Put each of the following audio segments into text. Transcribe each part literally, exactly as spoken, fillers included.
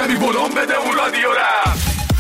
کمی بلند بده اون رادیو را.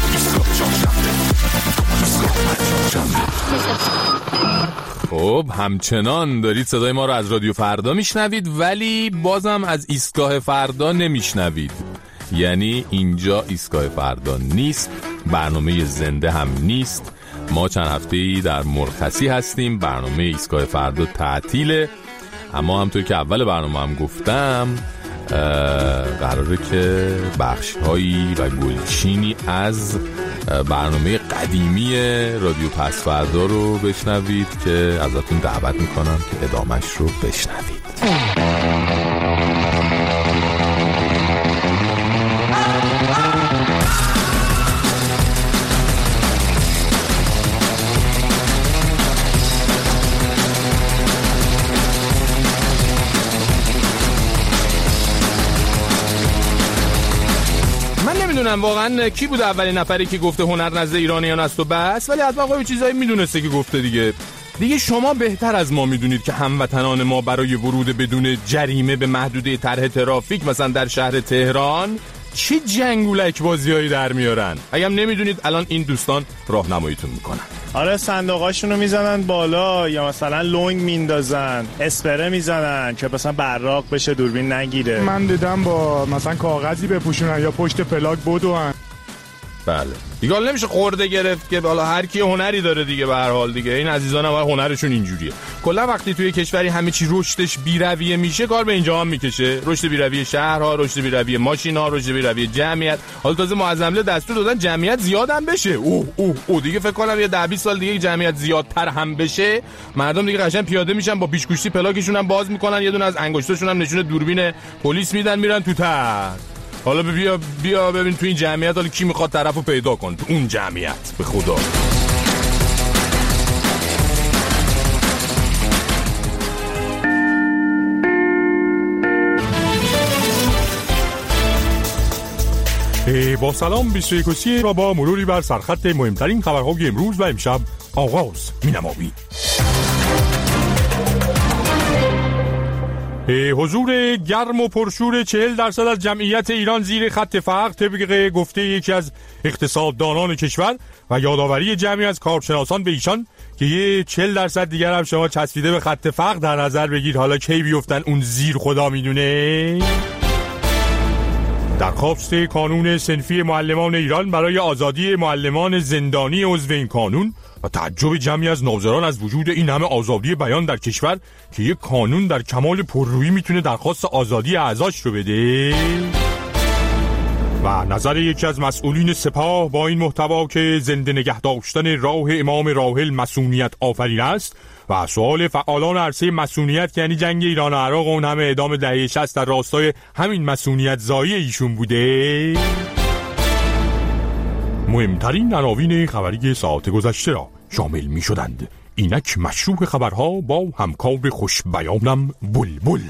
خب همچنان دارید صدای ما رو از رادیو فردا میشنوید، ولی بازم از ایستگاه فردا نمیشنوید. یعنی اینجا ایستگاه فردا نیست، برنامه زنده هم نیست. ما چند هفته‌ای در مرخصی هستیم، برنامه ایستگاه فردا تعطیله. اما همونطور که اول برنامه هم گفتم قراره که بخش‌هایی و گلچینی از برنامه قدیمی رادیو پس فردا رو بشنوید که ازتون دعوت میکنم که ادامهش رو بشنوید. نمیدونم واقعا کی بود اولین نفری که گفته هنر نزد ایرانیان است و بس، ولی حتما خب چیزایی میدونسته که گفته دیگه. دیگه شما بهتر از ما میدونید که هموطنان ما برای ورود بدون جریمه به محدوده طرح ترافیک مثلا در شهر تهران چه جنگولک بازیایی در میارن. اگه هم نمیدونید الان این دوستان راهنماییتون میکنن. آره صندوقاشونو میزنن بالا یا مثلا لونگ میندازن، اسپره میزنن که مثلا براق بشه دوربین نگیره. من دیدم با مثلا کاغذی بپوشونن یا پشت پلاک بدون. بله دیگه حالا نمیشه خورده گرفت که حالا هر کی هنری داره دیگه. به هر حال دیگه این عزیزان هم هنرشون اینجوریه. کلا وقتی توی کشوری همه چی رشدش بی‌رویه میشه، کار به اینجا هم میکشه. رشد بی‌رویه شهرها، رشد بی‌رویه ماشینا، رشد بی‌رویه جمعیت. حالا تازه معظمله دستور دادن جمعیت زیادم بشه. اوه اوه اوه دیگه فکر کنم یه ده بیست سال دیگه جمعیت زیادتر هم بشه، مردم دیگه قشنگ پیاده میشن با پیشگوشتی پلاکشون هم باز میکنن، یه دونه از انگشتاشون هم نشونه دوربین پلیس میدن میرن تو تر. حالا بیا بیا ببین تو این جمعیت حالا کی میخواد طرفو پیدا کن تو اون جمعیت. به خدا با سلام بیست و یک و سی را با مروری بر سرخط مهمترین خبرهای امروز و امشب آغاز می‌نماییم. حضور گرم و پرشور چهل درصد از جمعیت ایران زیر خط فقر طبق گفته یکی از اقتصاددانان کشور و یادآوری جمعی از کارشناسان به ایشان که یه چهل درصد دیگر هم شما چسبیده به خط فقر در نظر بگیر. حالا کی بیفتن اون زیر خدا میدونه. درخواست کانون صنفی معلمان ایران برای آزادی معلمان زندانی عضو این کانون و تعجب جمعی از ناظران از وجود این همه آزادی بیان در کشور که یک کانون در کمال پررویی میتونه درخواست آزادی اعضاش رو بده. و نظر یکی از مسئولین سپاه با این محتوا که زنده نگه داشتن راه امام راحل مسئولیت آفرین است و سوال فعالان عرصه مسئولیت که یعنی جنگ ایران و عراق و اون همه اعدام دهه شصت در راستای همین مسئولیت زایی ایشون بوده. مهمترین عناوین خبری ساعت گذشته را شامل می شدند. اینک مشروع خبرها با همکار خوش بیانم بلبل.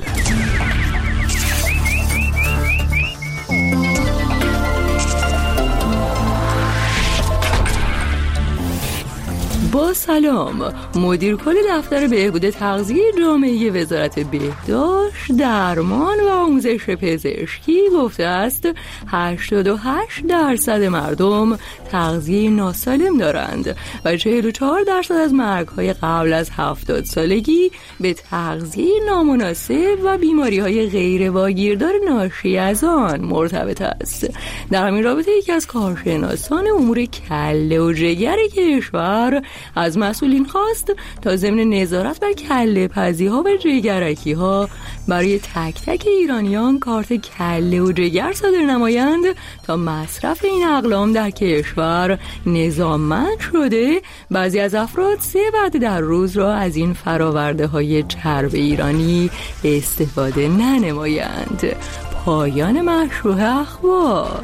با سلام، مدیر کل دفتر بهبود تغذیه جامعه وزارت بهداشت، درمان و آموزش پزشکی گفته است هشتاد و هشت درصد مردم تغذیه ناسالم دارند و چهل و چهار درصد از مرگ‌های قبل از هفتاد سالگی به تغذیه نامناسب و بیماری‌های غیر واگیردار ناشی از آن مرتبط است. در همین رابطه یکی از کارشناسان امور کله و جگر کشور از مسئولین خواست تا ضمن نظارت بر کله پزی ها و جگرکی ها برای تک تک ایرانیان کارت کله و جگر صادر نمایند تا مصرف این اقلام در کشور نظاممند شده بعضی از افراد سه وعده در روز را از این فراورده های چرب ایرانی استفاده ننمایند. پایان مشروع اخبار.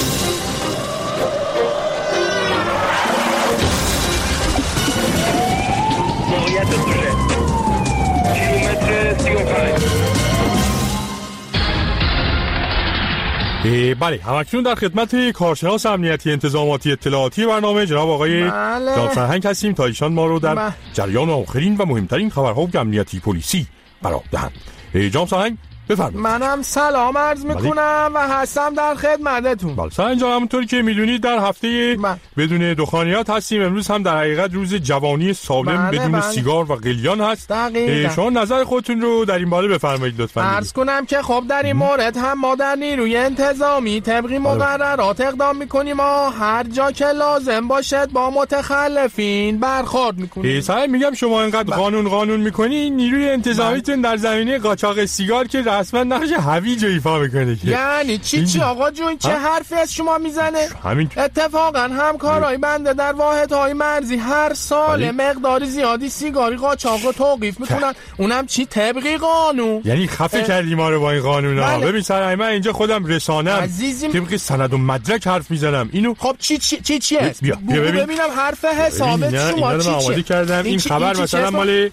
بله همکنون در خدمت کارشناس امنیتی انتظاماتی اطلاعاتی برنامه جناب آقای جناب سرهنگ هستیم تا ایشان ما رو در جریان آخرین و مهمترین خبرها امنیتی پلیسی قرار دهند. جناب سرهنگ بفرمایید. منم سلام عرض میکنم و هستم در خدمتتون. بله سر اینجا همونطوری که میدونید در هفته من. بدون دخانیات هستیم. امروز هم در حقیقت روز جوانی سالم بدون بله. سیگار و قلیان هست. شما نظر خودتون رو در این باره بفرمایید لطفاً. عرض کنم که خب در این مورد هم ما در نیروی انتظامی طبقی مقررات اقدام میکنیم و هر جا که لازم باشد با متخلفین برخورد میکنیم. سعی میگم شما اینقدر قانون قانون میکنین، نیروی انتظامیتون در زمینه قاچاق سیگار که رسما نقش هویج ایفا میکنه که. یعنی چی چی آقا جون چه حرفی از شما میزنه؟ همین اتفاقا همکارای بنده در واحدهای مرزی هر سال مقدار زیادی سیگاری قاچاق رو توقیف میکنن. اونم چی طبقی قانون. یعنی خفه کردی ما رو با این قانونا. ببین سر من اینجا خودم رسانم طبق سند و مدرک حرف میزنم. اینو خب چی چی چی چیه؟ بیا بیا ببینم حرف حسابت شما چی چیه؟ کردم این, این خبر مثلا مال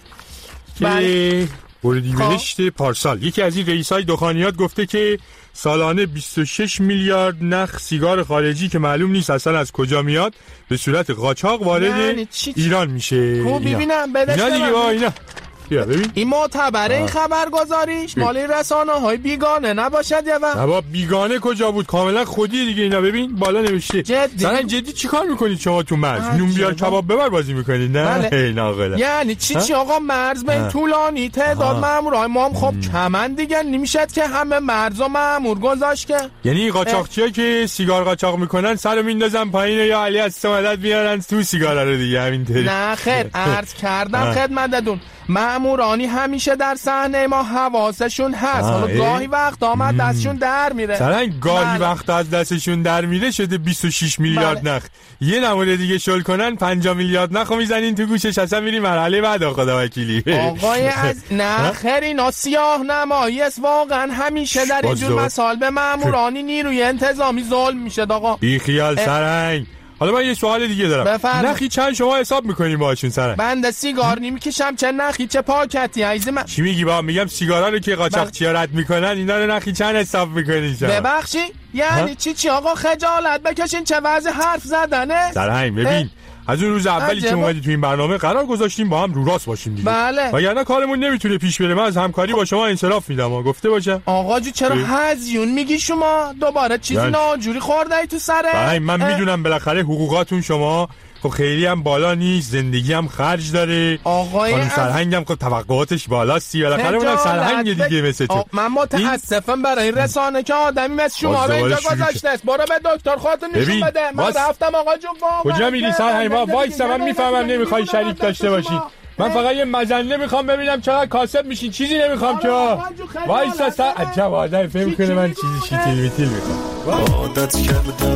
که اردیبهشت پارسال یکی از این رئیسای دخانیات گفته که سالانه بیست و شش میلیارد نخ سیگار خارجی که معلوم نیست اصلا از کجا میاد به صورت قاچاق وارد یعنی ایران میشه. خب ببینم بدش اینا دیگه با اینا بیا ببین این معتبره این خبرگزاریش مال رسانه‌های بیگانه نباشد یا نه با بیگانه کجا بود کاملا خودی دیگه. اینا ببین بالا نوشته جدی مثلا جدی چیکار میکنید شما تو مرز نون بیار کباب ببر بازی میکنید نه ای ناقلا یعنی چی چی آقا مرز به طولانی تعداد مامورای ما هم خب کمن دیگه نمیشد که همه مرز و مامور گذاشت که یعنی قاچاقچیا که سیگار قاچاق میکنن سرو میندازن پایین یا علی از سمدت میارن تو سیگارا رو دیگه همینطوری. نه خیر عرض کردم خدمتتون مامورانی همیشه در صحنه ما حواسشون هست. حالا گاهی وقت آمد دستشون در میره. مثلا گاهی وقت از دستشون در میره شده بیست و شش میلیارد بله. نخ. یه نمونه دیگه شل کنن پنجاه میلیارد نخو میزنین تو گوشش اصلا میری مرحله بعد خدا وکیلی. آقای از نه خیر اینا سیاه نمایی است واقعا همیشه در اینجور مسائل به مامورانی نیروی انتظامی ظلم میشه آقا. بی خیال سرنگ. حالا من یه سوال دیگه دارم. بفرد. نخی چند شما حساب میکنیم باشون سرنگ؟ بنده سیگار نمیکشم چه نخی چه پاکتی عزیز من. چی میگی با میگم سیگارا رو که قاچاقچیا رد میکنن اینا رو نخی چند حساب میکنین شما؟ ببخشی یعنی ها؟ چی چی آقا خجالت بکشین چه وضع حرف زدنه. سرنگ ببین از اون روز اولی که اومدی تو این برنامه قرار گذاشتیم با هم رو راست باشیم دیگه. بله. وگرنه کارمون نمیتونه پیش بره. من از همکاری با شما انصراف میدم و گفته باشم. آقا جو چرا هزیون میگی شما؟ دوباره چیزی یعنی. ناجوری خورده ای تو سره؟ بله من اه. میدونم بالاخره حقوقاتون شما خب خیلی هم بالا نیست، زندگی هم خرج داره. آقای خانم سرهنگ هم خب توقعاتش بالاست. بالاخره اونم سرهنگ دیگه مثل تو. من متاسفم برای این رسانه که آدمی مثل شما رو اینجا گذاشته است. برو به دکتر خودتون نشون بده. من رفتم آقا جون واقعا. کجا میری سرهنگ؟ وایسا من میفهمم نمیخوای شریک داشته باشی. من فقط یه مزنه میخوام ببینم چقدر کاسب میشین. چیزی نمیخوام که وایسا سر عجب آدم فهم کنه من چیزی شیتیل میتیل میخوام. عادت کردم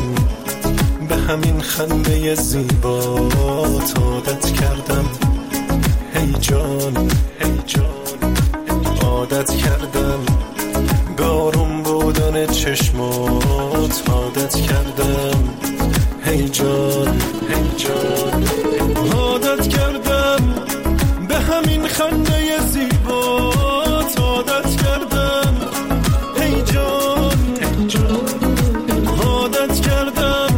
به همین خنده زیبات عادت کردم هی جان هی جان عادت کردم به آروم بودن چشمات عادت کردم هی جان هی جان عادت کردم به همین خنده زیبات عادت کردم هی جان هی جان عادت کردم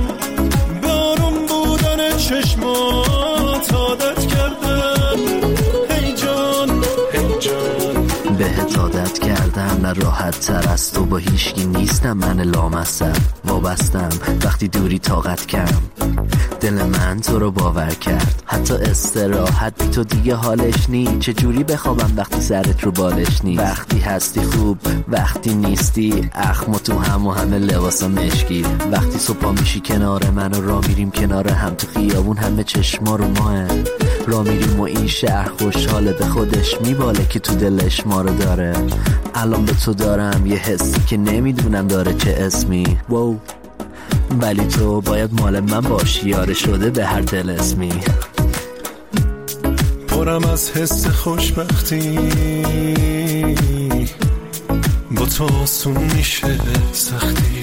چشمات عادت کردم هی جان هی جان بهت عادت کردم نه راحت تر از تو با هیچکی نیستم من لامصب وابستم وقتی دوری طاقت کم دل من تو رو باور کرد حتی استراحت بی تو دیگه حالش نی چجوری بخوابم وقتی سرت رو بالش نی وقتی هستی خوب وقتی نیستی اخم و تو هم و همه لباسا مشکی وقتی صبح میشی کنار من و را میریم کنار هم تو خیابون همه چشما رو ماه را میریم و این شهر خوشحاله به خودش میباله که تو دلش ما رو داره الان به تو دارم یه حسی که نمیدونم داره چه اسمی واو ولی تو باید مال من باشی یاره شده به هر دل اسمی پرم از حس خوشبختی با تو آسون میشه سختی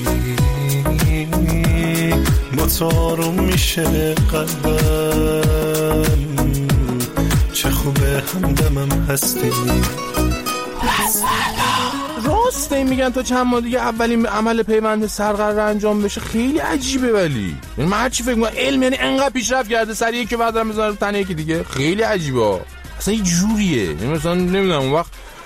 با تو آروم میشه قلبم چه خوبه همدمم هستی راسته میگن تو چند ماه دیگه اولین عمل پیوند سر قرار انجام بشه من عجیبه ولی من هر چی فکر میکنم علم یعنی انقدر پیشرفت کرده سریع که بعد میذارم تنه یکی دیگه خیلی عجیبه اصلا یه جوریه مثلا نمیدونم اون وقت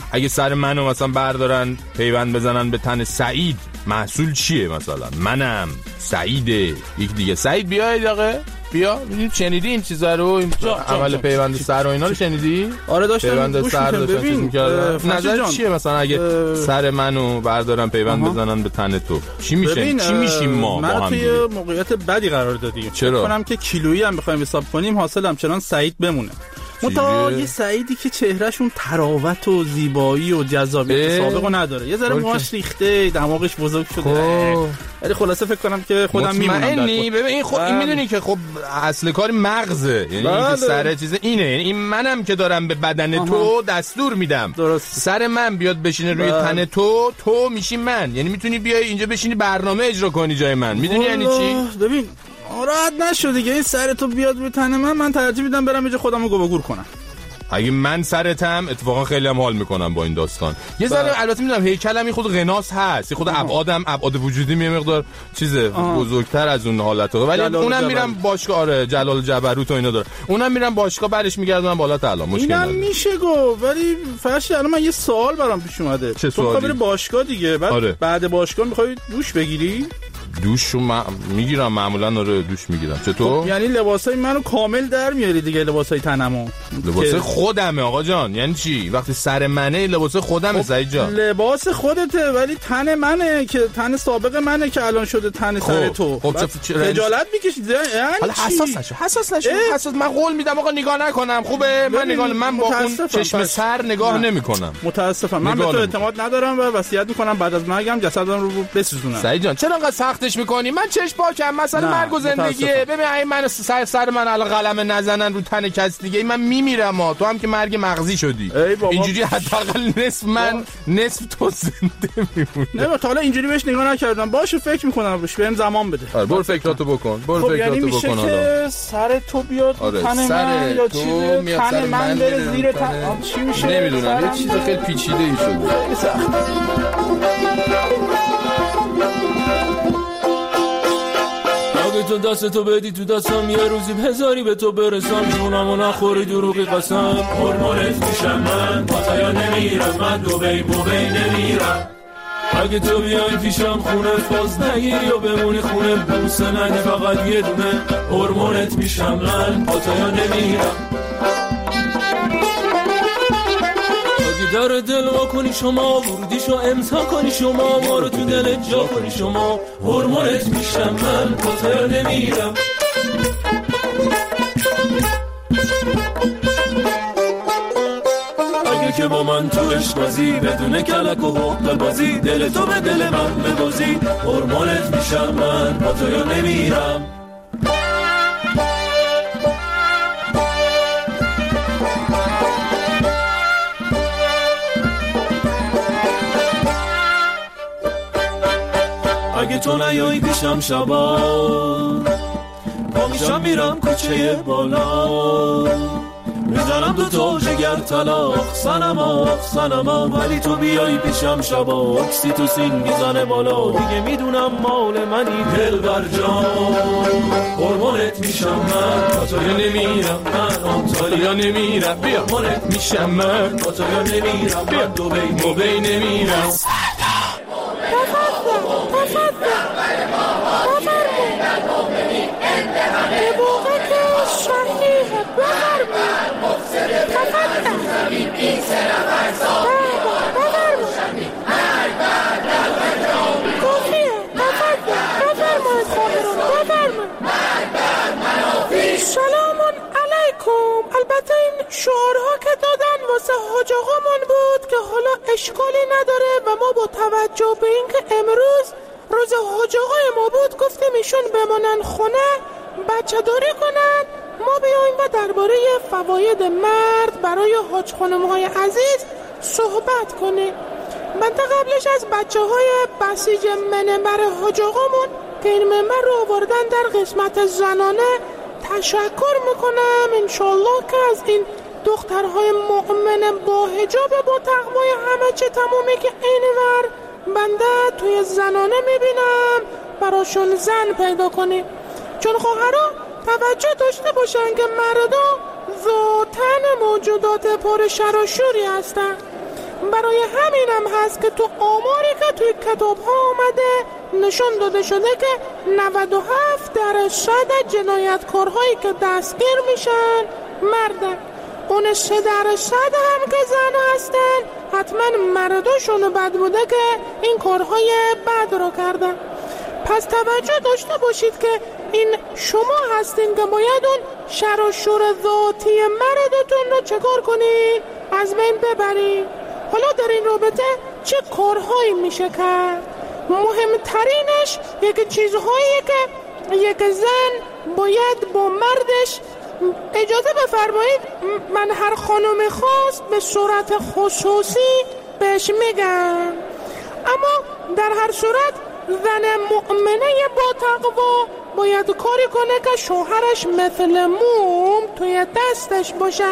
اگه سر منو مثلا بردارن پیوند بزنن به تن سعید، محصول چیه؟ مثلا منم سعیده، یک دیگه سعید بیاید آقا بیا. شنیدی این چیزا رو؟ این عمل پیوند سر و اینا رو شنیدی؟ آره داشتم پیوند سر داشتن چیز می‌کردن. نظر چیه مثلا اگه اه... سر منو بردارن پیوند آها. بزنن به تن تو چی میشه؟ چی میشیم ما با هم؟ من توی موقعیت بدی قرار دادیم. چرا؟ فکر کنم که کیلویی هم بخوایم حساب کنیم حاصل همچنان سعید بمونه. متا یه سعیدی که چهرهشون تراوت و زیبایی و جذابیت سابقو نداره، یه ذره موهاش ریخته، دماغش بزرگ شده، ولی خلاصه فکر کنم که خودم میمونم در خود. ببین این خود این میدونی که خب اصل کار مغزه، یعنی این سر چیز اینه، یعنی این منم که دارم به بدن آها. تو دستور میدم درست. سر من بیاد بشینه روی بله. تن تو، تو میشی من، یعنی میتونی بیای اینجا بشینی برنامه اجرا کنی جای من، میدونی یعنی چی؟ ببین راحت نشد دیگه، این سر تو بیاد روی تن من، من ترجیح میدم برم اینجا خودمو گوگور کنم. اگه من سرتم اتفاقا خیلی هم حال میکنم با این داستان. یه ذره البته میدونم هیکلم این خود غناس هست، خود ابعادم ابعاد وجودی می مقدار چیز بزرگتر از اون حالته، ولی اونم میرم باشگاه. آره جلال جبروت و اینا داره، اونم میرم باشگاه برش میگردونم بالا تعالی، مشکل نداره. اینم میشه گو، ولی فرض الان من یه سوال برام پیش اومده. چه سوالی؟ تو باشگاه دیگه، بعد آره. بعد باشگاه میخوای دوش بگیری؟ دوشو م... میگیرم معمولا. آره دوش میگیرم. چطور؟ خب یعنی لباسای منو کامل در میاری دیگه، لباسای تنمو. لباس که... خودمه آقا جان. یعنی چی؟ وقتی سر منه لباس خودمه. خب سعید جان لباس خودته ولی تن منه که تن سابق منه که الان شده تن سر خب. تو. خب خجالت میکشی یعنی حالا حساس نشو حساس نشو حساس. من قول میدم آقا نگاه نکنم خوبه. من نگاه من با اون چشم سر نگاه نمیکنم. متاسفم من به تو اعتماد ندارم و وصیت میکنم بعد از مرگم جسدم رو بسوزونم. سعید جان چرا انقدر سختش میکنی؟ من چشم پاکم، مسئله مرگ و زندگیه. ببین اگه من سر سر من الان قلم نزنن رو تن کس دیگه من میمیرم. ها تو هم که مرگ مغزی شدی اینجوری حداقل نصف من نصف تو زنده میمونه. نه تا حالا اینجوری بهش نگاه نکردم. باشه فکر میکنم روش، بهم زمان بده. آره برو فکراتو بکن. برو خب فکراتو یعنی بکن. حالا که سر تو بیاد آره تن من یا چیزی تن من بره زیر تن چی میشه نمیدونم. یه چیز خیلی پیچیده ای شده. سخت. اگه تو دست تو بدی تو دستم یه روزی هزاری به تو برسم، جونمو نخوری دروغی قسم. هرمونت میشم من با تا یا نمیرم، من دو بی بو بی نمیرم. اگه تو بیای پیشم خونه فاز نگیری و بمونی خونه بوسه ندی فقط یه دونه. هرمونت میشم من با تا یا نمیرم. در دل ما کنی شما، ورودیشو امضا کنی شما، ما رو تو دل جا کنی شما. هرمونت میشم من با تا نمیرم. اگه که با من تو عشق بازی بدون کلک و حق بازی، دل تو به دل من ببازی. هرمونت میشم من با تا نمیرم. اگه تو نیایی پیشم شبا، با میشم میرم کوچه بالا، میزنم دو تا جگر طلاق سنما سنما. ولی تو بیایی پیشم شبا، اکسیتوسین میزنه بالا، دیگه میدونم مال منی دلبر جان. هرمونت میشم من با تو یا نمیرم، من آنتالیا نمیرم. بیا هرمونت میشم من با تو یا نمیرم، من دو بی مو بی نمیرم. سلام علیکم. البته این شعارها که دادن واسه حاج آقامون بود که حالا اشکالی نداره و ما با توجه به اینکه امروز روز حاج آقای ما بود گفتیم ایشون بمانن خونه بچه داری کنن، ما بیایم و درباره فواید مرد برای حاج خانم‌های عزیز صحبت کنیم. من تا قبلش از بچه های بسیج منبر حاج آقامون که این منبر رو آوردن در قسمت زنانه تشکر میکنم. انشالله که از این دخترهای مؤمن با حجاب با تقوای همه چه تمومی که اینور بنده توی زنانه میبینم براشون زن پیدا کنیم. چون خواهرها توجه داشته باشن که مردا ذاتن موجودات پر شر و شوری هستن برای همینم هست که تو آماری که توی کتاب ها آمده نشون داده شده که نود و هفت درصد جنایتکارهایی که دستگیر میشن مردن. اون سه درصد هم که زن هستن حتما مرداشون بد بوده که این کارهای بد رو کردن. پس توجه داشته باشید که این شما هستین که باید اون شر و شور ذاتی مردتون رو چکار کنین؟ از بین ببرین. حالا در این رابطه چه کارهایی میشه کرد؟ مهمترینش یک چیزهایی که یک زن باید با مردش، اجازه بفرمایید من هر خانم خواست به صورت خصوصی بهش میگم، اما در هر صورت زن مؤمنه با تقوا باید کاری کنه که شوهرش مثل موم توی دستش باشه.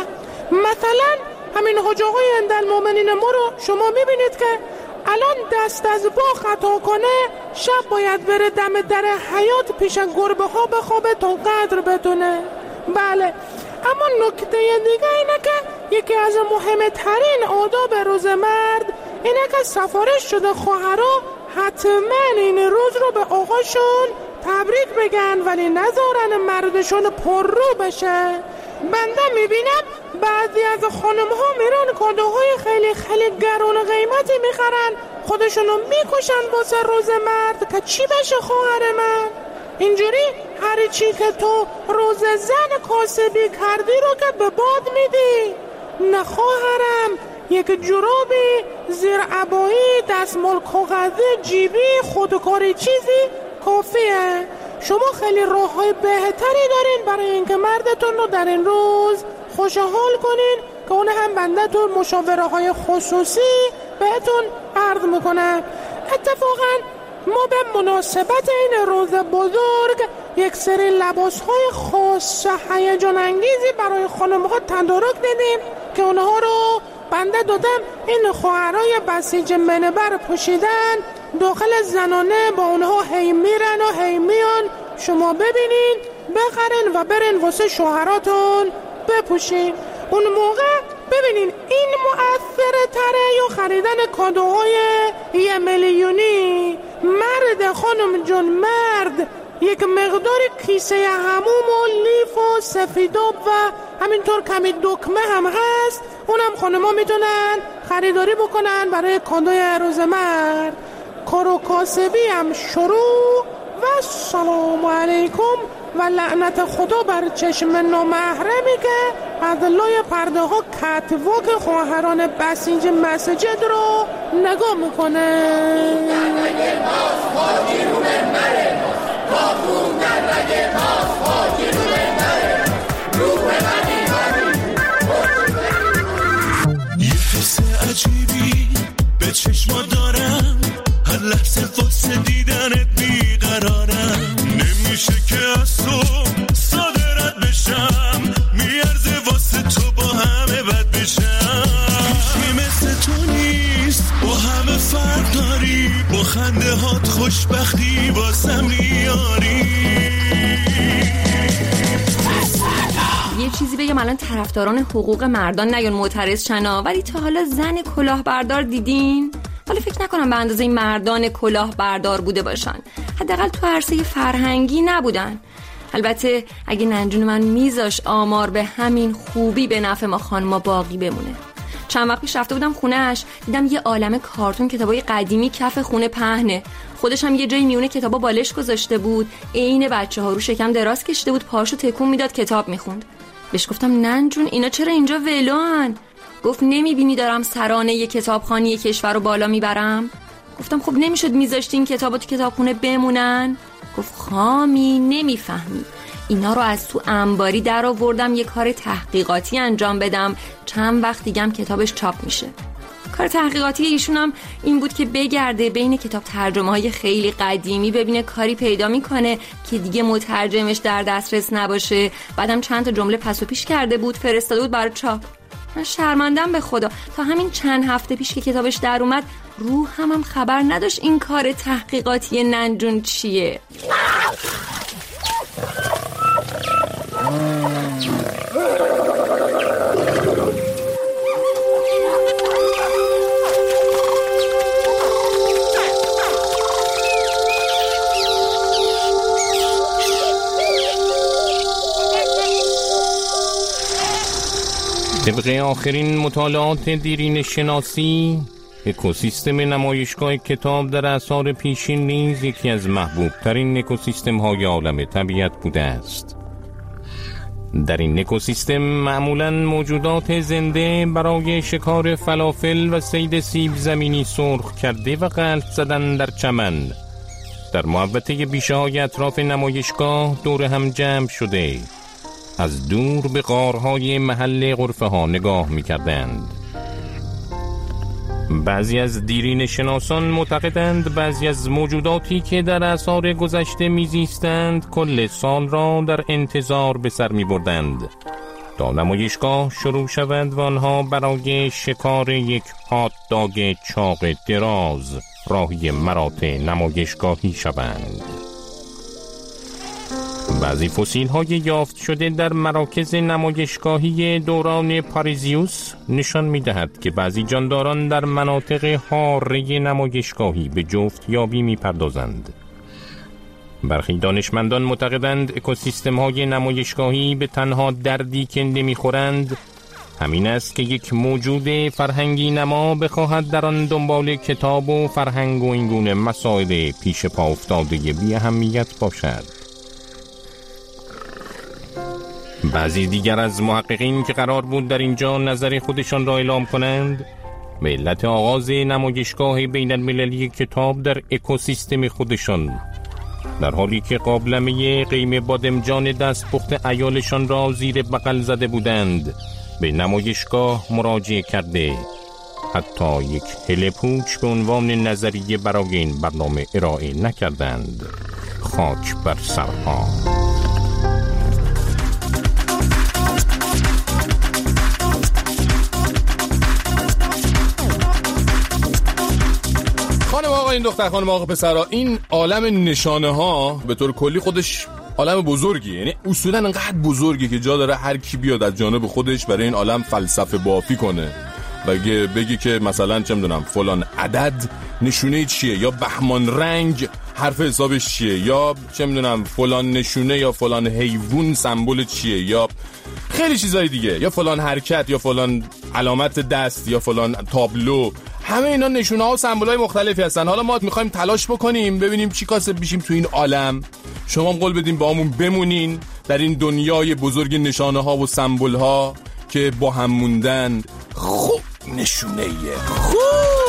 مثلا همین حاج آقای اندالمؤمنین ما رو شما میبینید که الان دست از با خطا کنه شب باید بره دم در حیاط پیش گربه ها بخوابه تا قدر بدونه. بله، اما نکته دیگه اینه که یکی از مهمترین آداب روز مرد اینه که سفارش شده خواهرها حتما این روز رو به آقاشون تبریک بگن ولی نذارن مردشون پر رو بشه. بنده میبینم بعضی از خانم ها میرن کادوهای خیلی خیلی گرون قیمتی میخرن، خودشونو میکشن واسه روز مرد که چی بشه خواهر من. اینجوری هر چی که تو روز زن کاسبی کردی رو که به باد میدی. نه خواهرم، یک جورابی، زیر عبایی، دستمال کاغذی، جیبی، خودکاری چیزی کافیه. شما خیلی راه‌های بهتری دارین برای اینکه مردتون رو در این روز خوشحال کنین که اون هم بنده تو مشاوره های خصوصی بهتون عرض میکنم. اتفاقا ما به مناسبت این روز بزرگ یک سری لباس های خاص هیجان انگیزی برای خانم ها تدارک دیدیم که اونها رو بنده دادم این خواهرای بسیج منبر پوشیدن داخل زنانه، با اونها هی میرن و هی میان. شما ببینین، بخرین و برین واسه شوهراتون بپوشین. اون موقع ببینین این مؤثر تره یا خریدن کادوهای یه میلیونی. مرد خانم جون، مرد یک مقدار کیسه حموم و لیف و سفیداب و همینطور کمی دکمه هم هست، اونم خانما میتونن خریداری بکنن برای کادوی روز مرد. کار و کاسبی هم شروع و سلام علیکم و لعنت خدا بر چشم نامحرمی که از لای پرده ها کتواک خواهران بسیج مسجد رو نگاه میکنه. یه حس عجیبی به چشما دارم، هر لحظه واسه دیدنت بیقرارم. نمیشه که از تو صادرت بشم، میارزه واسه تو با همه بد بشم. هیچی مثل تو نیست، با همه فرق داری، با خنده هات خوشبختی واسم میاری. یه چیزی بگم، الان طرفداران حقوق مردان نیان معترض شنا، ولی تا حالا زن کلاهبردار دیدین؟ حالا فکر نکنم به اندازه این مردان کلاهبردار بوده باشن، حداقل تو عرصه فرهنگی نبودن. البته اگه ننجون من میذاش آمار به همین خوبی به نفع ما خانما باقی بمونه. چند وقت پیش رفته بودم خونه‌اش، دیدم یه عالمه کارتون کتابای قدیمی کف خونه پهنه. خودش هم یه جایی میونه کتابا بالش گذاشته بود، عین بچه‌ها رو شکم دراز کشیده بود، پاشو تکون میداد کتاب میخوند. بهش گفتم ننجون اینا چرا اینجا ولوان؟ گفت نمیبینی دارم سرانه یه کتابخانه کشور رو بالا میبرم؟ گفتم خب نمیشد میذاشتین کتابا تو کتابخونه بمونن؟ گفت خامی نمیفهمی، اینا رو از تو انباری در آوردم یه کار تحقیقاتی انجام بدم، چند وقت دیگم کتابش چاپ میشه. کار تحقیقاتی ایشونم این بود که بگرده بین کتاب ترجمه های خیلی قدیمی ببینه کاری پیدا میکنه که دیگه مترجمش در دسترس نباشه. بعدم چند تا جمله پس و پیش کرده بود، فرستاده بود برای چاپ. من شرمندم به خدا، تا همین چند هفته پیش که کتابش در اومد روح هم, هم خبر نداشت این کار تحقیقاتی ننجون چیه. طبق آخرین مطالعات دیرین شناسی، اکوسیستم نمایشگاه کتاب در اعصار پیشین نیز یکی از محبوب ترین اکوسیستم های عالم طبیعت بوده است. در این اکوسیستم معمولاً موجودات زنده برای شکار فلافل و صید سیب زمینی سرخ کرده و غلط زدن در چمن در محوطه بیشه های اطراف نمایشگاه دور هم جمع شده از دور به غارهای محل غرفه ها نگاه می کردند. بعضی از دیرین شناسان معتقدند بعضی از موجوداتی که در اعصار گذشته میزیستند کل سال را در انتظار به سر می بردند تا نمایشگاه شروع شود و آنها برای شکار یک هات داگ چاق دراز راهی مراتع نمایشگاهی شوند. بعضی فسیل های یافت شده در مراکز نمایشگاهی دوران پاریزیوس نشان می دهد که بعضی جانداران در مناطق حاره نمایشگاهی به جفت یابی می پردازند. برخی دانشمندان معتقدند اکوسیستم های نمایشگاهی به تنها دردی که نمی خورند همین است که یک موجود فرهنگی نما بخواهد در آن دنبال کتاب و فرهنگ و اینگونه مسائل پیش پا افتاده بی اهمیت باشد. بعضی دیگر از محققین که قرار بود در اینجا نظر خودشان را اعلام کنند به علت آغاز نمایشگاه بین المللی کتاب در اکوسیستم خودشان در حالی که قابلمه قیم بادمجان دستپخت عیالشان را زیر بغل زده بودند به نمایشگاه مراجعه کرده حتی یک هله پوچ به عنوان نظریه برای این برنامه ارائه نکردند. خاک بر سرها. خانم آقا این دختر خانم آقا پسرها، این عالم نشانه ها به طور کلی خودش عالم بزرگیه، یعنی اصولا انقدر بزرگی که جا داره هر کی بیاد از جانب خودش برای این عالم فلسفه بافی کنه و بگی که مثلا چه میدونم فلان عدد نشونه چیه یا بهمان رنگ حرف حسابش چیه یا چه میدونم فلان نشونه یا فلان حیوان سمبل چیه یا خیلی چیزای دیگه یا فلان حرکت یا فلان علامت دست یا فلان تابلو. همه اینا نشونه ها و سمبولای مختلفی هستن. حالا ما میخوایم تلاش بکنیم ببینیم چی کاسب بشیم تو این عالم. شما هم قول بدین با همون بمونین در این دنیای بزرگ نشانه ها و سمبول ها که با هم موندن خوب نشونه خوب.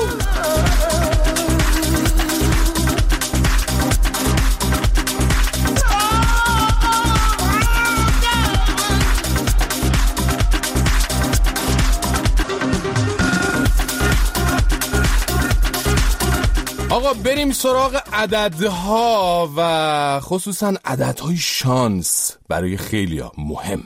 آقا بریم سراغ عددها و خصوصا عددهای شانس برای خیلیا مهمه.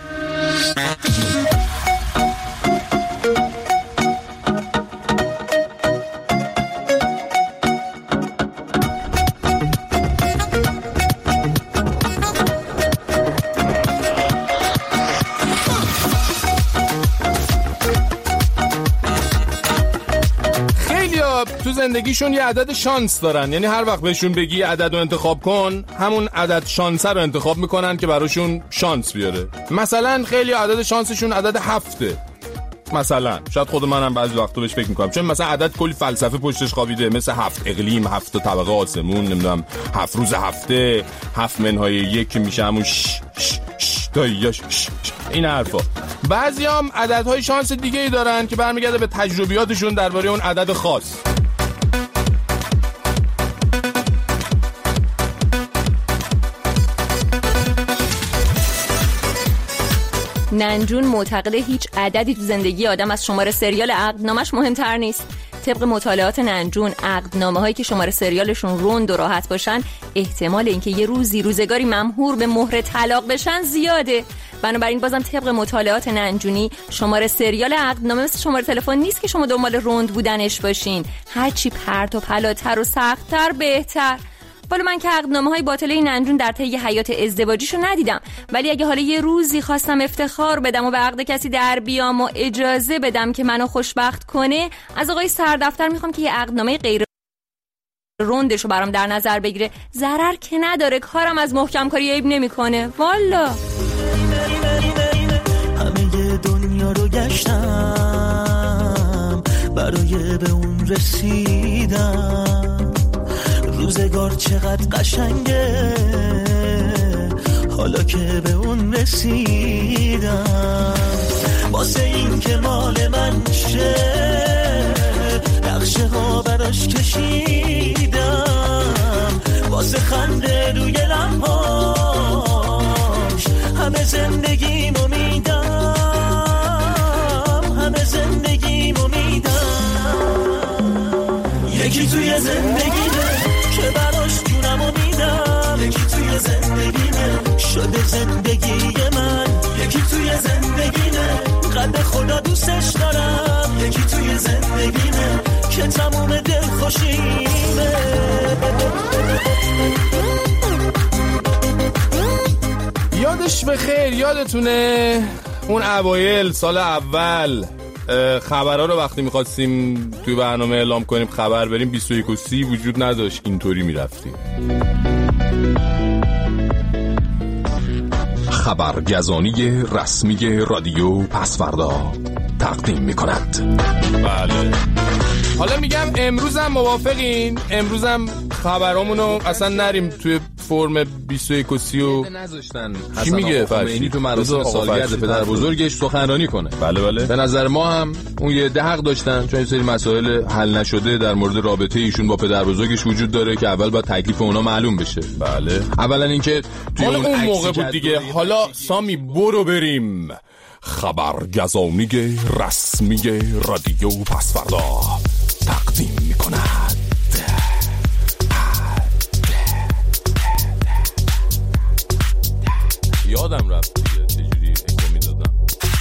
تو زندگیشون یه عدد شانس دارن، یعنی هر وقت بهشون بگی عدد رو انتخاب کن همون عدد شانس رو انتخاب میکنن که براشون شانس بیاره. مثلا خیلی عدد شانسشون عدد هفته، مثلا شاید خود منم بعضی وقتا بهش فکر میکنم چون مثلا عدد کلی فلسفه پشتش خوابیده، مثل هفت اقلیم، هفت طبقه آسمون، نمیدونم هفت روز هفته، هفت منهای یک میشه همون ش ش ش تا یا ش ش این حرفا. بعضی هم عددهای شانس دیگه ای دارن که برمیگرده به تجربیاتشون درباره اون عدد خاص. ننجون معتقده هیچ عددی تو زندگی آدم از شماره سریال عقدنامش مهمتر نیست. طبق مطالعات ننجون عقدنامه هایی که شماره سریالشون روند و راحت باشن احتمال اینکه یه روزی روزگاری ممهور به مهر طلاق بشن زیاده. بنابراین بازم طبق مطالعات ننجونی شماره سریال عقدنامه مثل شماره تلفن نیست که شما دنبال روند بودنش باشین. هرچی پرت و پلاتر و سخت‌تر بهتر. ولی من که عقدنامه های باطله ننجون در طی حیات ازدواجیشو ندیدم، ولی اگه حالا یه روزی خواستم افتخار بدم و به عقد کسی در بیام و اجازه بدم که منو خوشبخت کنه، از آقای سردفتر میخوام که یه عقدنامه غیر روندشو برام در نظر بگیره. ضرر که نداره، کارم از محکم کاری عیب نمیکنه. والا همه دنیا رو گذشتم برای به اون رسیدم. روزگار چقدر قشنگه حالا که به اون رسیدم. واسه این که مال من شه نقشه ها براش کشیدم. واسه خنده روی لبهاش همه زندگیمو میدم، همه زندگیمو میدم. یکی توی زندگیمه که براش جونمو میدم، یکی توی زندگیمه شده زندگی من، یکی توی زندگیمه قلب خدا دوستش دارم، یکی توی زندگیمه که تموم دل خوشیمه. یادش بخیر، یادتونه اون اوایل سال اول خبرها رو وقتی میخواستیم توی برنامه اعلام کنیم خبر بریم بیست و یک و سی وجود نداشت، اینطوری میرفتیم. خبرگزانی رسمی رادیو پسوردا تقدیم میکند. بله، حالا میگم امروز هم موافقین؟ امروز هم خبرامونو اصلا نریم توی فرم بیست و یک و سی و نذاشتن چی میگه فرشی تو مراسم سالگرد پدر بزرگش سخنرانی کنه. بله بله، به نظر ما هم اون یه ده حق داشتن، چون یه سری مسائل حل نشده در مورد رابطه ایشون با پدر بزرگش وجود داره که اول باید تکلیف اونا معلوم بشه. بله، اولا اینکه توی اون, اون موقع بود دیگه. حالا سامی برو بریم خبرگزانی رسمی رادیو پسوردا تقدیم میکند. یادم رفت دیگه چجوری اکو میدادم.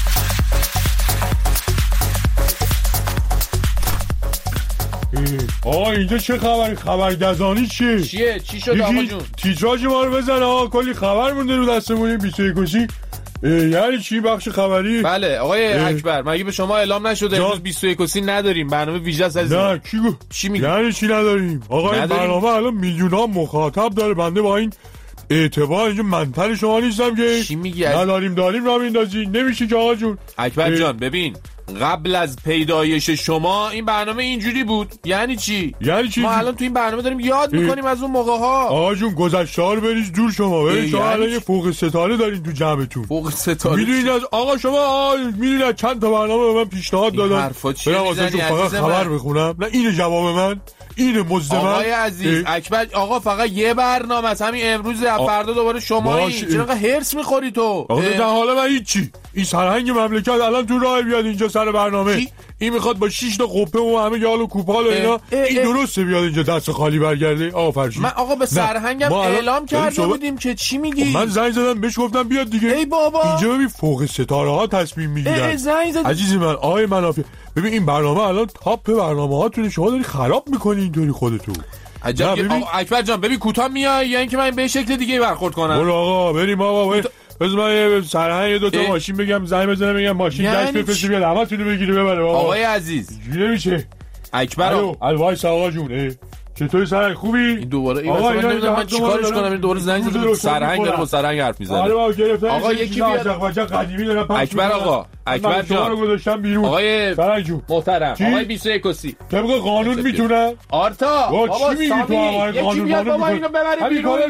آه اینجا چه خبری؟ خبرگزانی چیه؟ چیه؟ چی شد آقا جون؟ تیتراژ ما رو بزن آقا، کلی خبر مونده رو دستمون. بیست و یک و سی یعنی چی؟ بخش خبری؟ بله آقای اکبر، مگه به شما اعلام نشده امروز بیست و یک و سی نداریم، برنامه ویژه است عزیزم؟ نه کی گفت؟ چی میگی؟ یعنی چی نداریم؟ آقا این برنامه الان میلیون ها مخاطب داره، بنده با این اعتبار اینجا منتل شما نیستم که چی میگی؟ نداریم داریم را میندازی، نمیشه که آقا جون. اکبر جان ببین، قبل از پیدایش شما این برنامه اینجوری بود. یعنی چی؟ یعنی چی؟ ما الان تو این برنامه داریم یاد میکنیم از اون موقع ها. آقا جون گذشته ها رو بریز دور شما. ببین شما الان یه فوق ستاره دارین تو جمعتون. فوق ستاره میدونید از آقا شما میدونید از چند تا برنامه به من پیشنهاد دادن برم واسهشون فقط خبر بخونم؟ نه اینه جواب من، اینه مزد من. آقای عزیز اکبر آقا فقط یه برنامه از همین امروز از فردا دوباره شما چرا هرس میخوری تو؟ آقا در حالا من هیچی، این سرهنگ مملکت الان تو راه بیاد اینجا سر برنامه کی؟ این میخواد با شش تا قپه و همه یال و کوپال و اینا اه اه این اه درسته بیاد اینجا دست خالی برگرده؟ آقا فرشید من آقا به سرهنگم اعلام کرده بودیم که چی میگی؟ من زنگ زدم بهش گفتم بیاد دیگه. ای بابا اینجا ببین فوق ستاره ها تصمیم میگیرن. عزیز من آقای منافع، ببین این برنامه الان تاپ برنامه هاتونه، شما داری خراب میکنی اینطوری خودتو. عجب اکبر جان ببین کوتاه میای یا اینکه من به شکل دیگه برخورد کنم؟ برو آقا بریم آقا بریم. بذار من یه سرهنگ دو تا ماشین بگم، زنگ بزنم بگم ماشین گشت بفرستی بیاد همتون رو بگیره ببره. آقای عزیز نمیشه اکبر الو وایس آقا جون چطوری سرهنگ خوبی؟ این دوباره این واسه من نمیدونم من چیکارش کنم. این دوباره زنگ زده سرهنگ داره با سرهنگ حرف میزنه. آقا یکی بیاد قدیمی داره پخش. اکبر آقا اکبر جان گذاشتم بیرون. آقای سرهنگ جون محترم آقای بیست و یک و سی طبق قانون میتونن آرتا بابا چی میگی تو آقای قانون بیاد بابا اینو ببری بیرون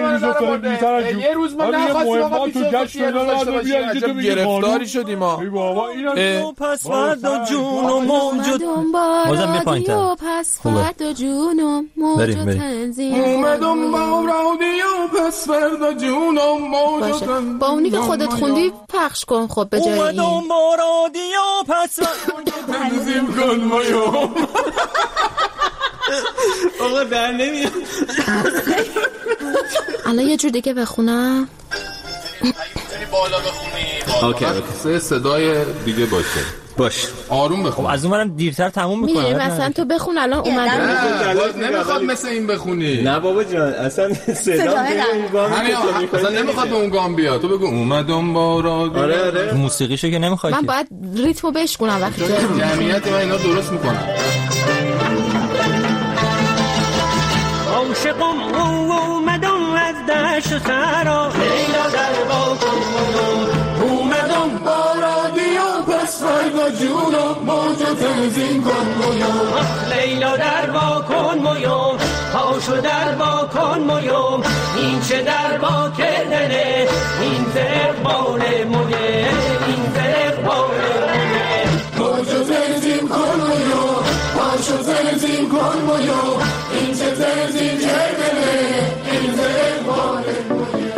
یه روز ما نخواستیم آقا بیست و یک و سی داشته باشیم. گرفتاری شدیم ما. ای بابا اینو پس فردا جون و موجود بازم بیا پایین‌تر. پس فردا جون و موجود تنظیم اومدم با رادیو پس فردا جون و موجود تنظیم. با اونی که خودت خوندی پخش کن خب به جای این. اومدم با رادیو پس تنظیم کن مایو. آقا در نمیاد. الان یه جور دیگه بخونم. بالا بخونی. اوکی اوکی صدای دیگه باشه. باش آروم بخون. خب از اونم دیرتر تموم میکنه. میگه مثلا تو بخون الان اومدم. نمیخواد مثل این بخونی. نه بابا جان اصلا صدا همین اصلا نمیخواد به اون گام بیاد. تو بگو اومدم با رادیو. آره آره موسیقیشو که نمیخواد. من باید ریتمو بشکنم وقتی جمعیت من اینا درست میکنم. عاشقم اومدم از دشت و صحرا لیلا در بالکن اومدم با رادیو پس فردا زین کن مویوم لیلا در با کن مویوم پاشو در با کن مویوم این چه در با کردنه این زرقبال مویه این زرقبال مویه پاشو زرزین کن مویوم پاشو زرزین کن مویوم این چه زرزین کردنه این زرقبال مویه.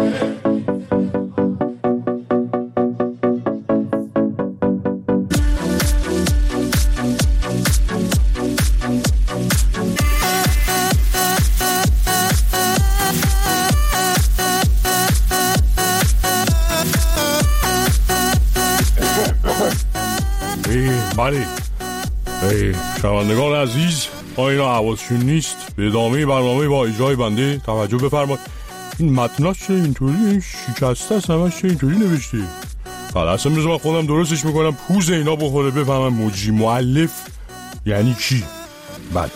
بله شنوندگان عزیز، ما اینا حواسشون نیست به ادامه برنامه با اجرای بنده توجه بفرمایید. این متناش چه اینطوری این شکسته است، همش چه اینطوری نوشته. حالا اصلا بذار خودم درستش میکنم پوز اینا بخوره بفهمم مجری مؤلف یعنی کی. بله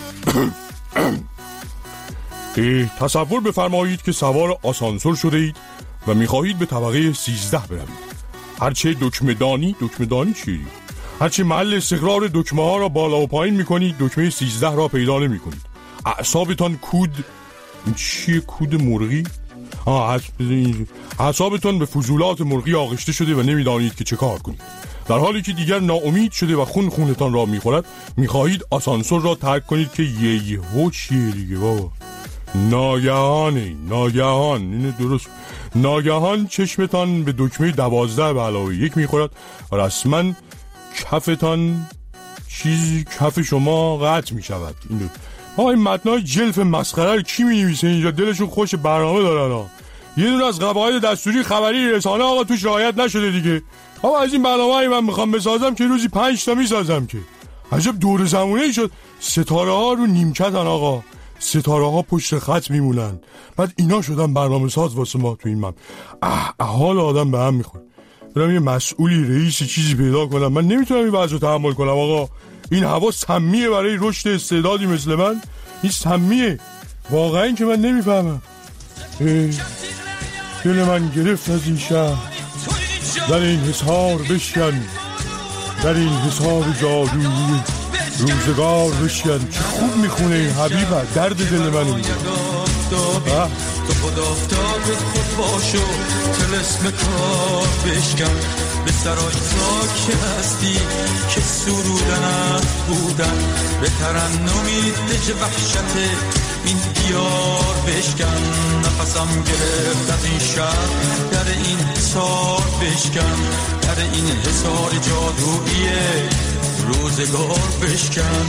تصور بفرمایید که سوار آسانسور شده اید و میخواهید به طبقه سیزده بروید. هرچه دکمه دانی دکمه دانی چی؟ هرچی محل استقرار دکمه ها را بالا و پایین میکنید دکمه سیزده را پیدا نمی کنید. اعصابتان کود چیه کود مرغی؟ آه اعصابتان به فضولات مرغی آغشته شده و نمیدانید که چه کار کنید. در حالی که دیگر ناامید شده و خون خونتان را میخورد میخواهید آسانسور را ترک کنید که یه یه هو چیه دیگه بابا. ناگهانه ناگهان اینه درست ناگهان چشمتان به دکمه دوازده به علاوه یک میخورد و رسما کفتان چیزی کف شما قطع میشود. این ها این متنای جلف مسخره رو کی مینویسه اینجا؟ دلشون خوش برنامه دارن ها. یه دونه از قواعد دستوری خبری رسانه آقا توش رعایت نشده دیگه. آقا از این برنامه‌ای من میخوام بسازم که روزی پنج تا میسازم که عجب دور زمونه شد. ستاره ها رو نیمکتن آقا، ستاره ها پشت خط میمونن، بعد اینا شدن برنامه ساز واسه ما تو این من. اه حال آدم به هم میخوره. برم یه مسئولی رئیس چیزی پیدا کنم. من نمیتونم این وضع رو تحمل کنم آقا. این هوا سمیه برای رشد استعدادی مثل من. این سمیه واقعا که من نمیفهمم. دل من گرفت از این شهر، در این حصار بشکن، در این حصار جادویی روزگار بشکن. چه خوب میخونه این حبیبه، درد دل من میگه. تو خود آفتابت خود باشو تلسم کار بشکن به سرای خاک هستی که سرودنت بودن به ترنمی دج وحشت این دیار بشکن. نفسم گرفت از این شهر در این حصار بشکن، در این حصار جادویی روزگار بشکن.